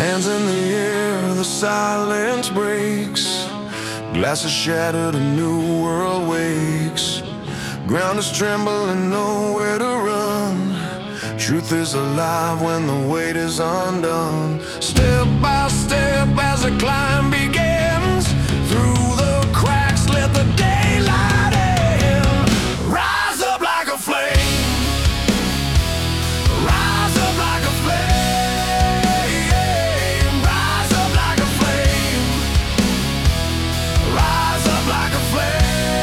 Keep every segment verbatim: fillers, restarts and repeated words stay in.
Hands in the air, the silence breaks. Glasses shattered, a new world wakes. Ground is trembling, nowhere to run. Truth is alive when the weight is undone. Step by step as the climb begins. Through the cracks, let the daylight in. Rise up like a flame. Rise up like a flame. Rise up like a flame. Rise up like a flame.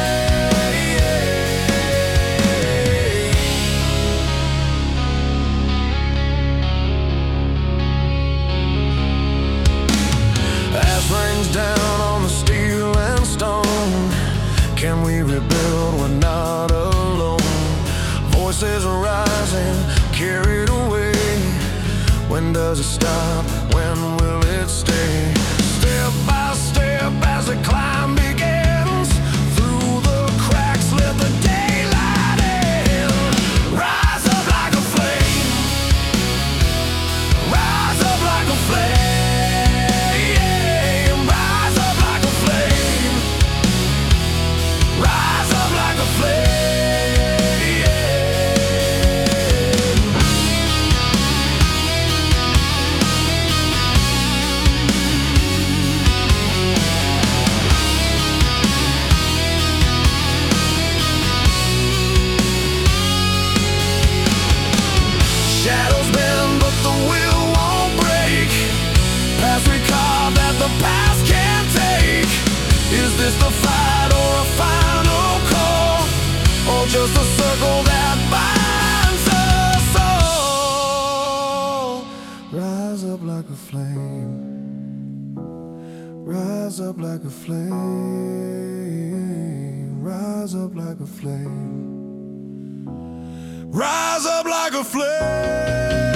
Rains down on the steel and stone. Can we rebuild? We're not alone. Voices are rising, carried away. When does it stop? When will it stay? Step by step as the climb begins. Through the cracks, let the daylight in. Rise up like a flame. Rise up like a flame. Shadows bend, but the will won't break. Past we carve that the past can't take. Is this the fight or a final call? Or just a circle that binds us all? Rise up like a flame. Rise up like a flame. Rise up like a flame. Rise up like a flame.